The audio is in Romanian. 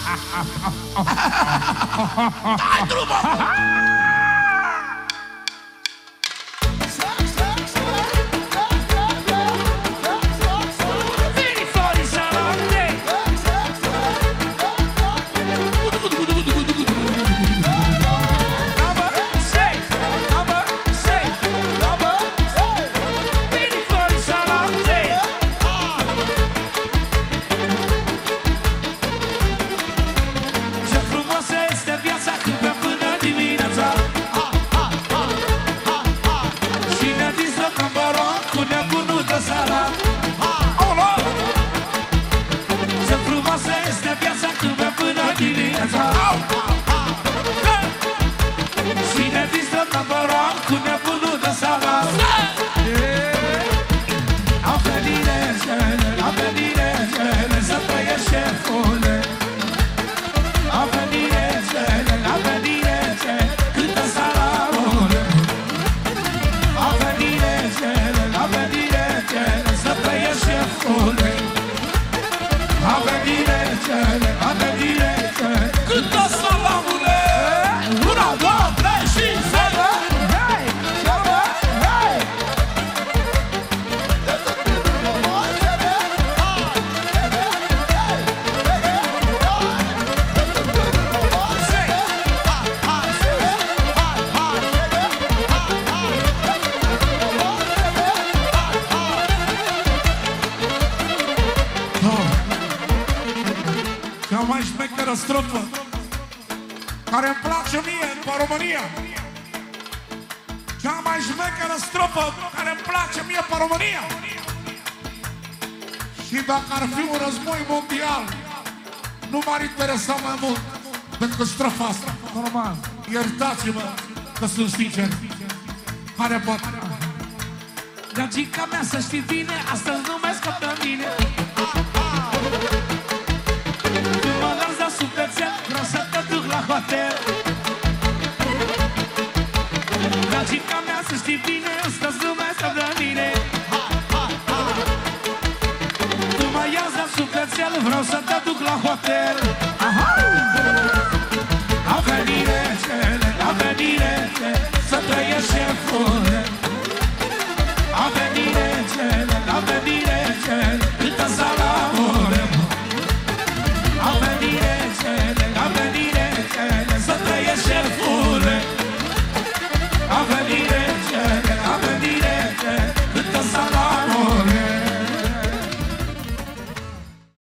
Dai drumul! Strofă care îmi place mie după România. Cea mai șmecheră strofă care îmi place mie pe România. Și dacă ar fi un război mondial, nu m-ar interesa mai mult decât strofa asta. Normal. Iertați-mă că sunt sincer. Care poate? Gagica mea, să știi bine, astăzi nu mai scap de mine. Vreau să te duc la hotel. Gagica mea, să știi bine, astăzi nu mai scap de mine. Tu mă iau la sufletel, vreau să te duc la hotel.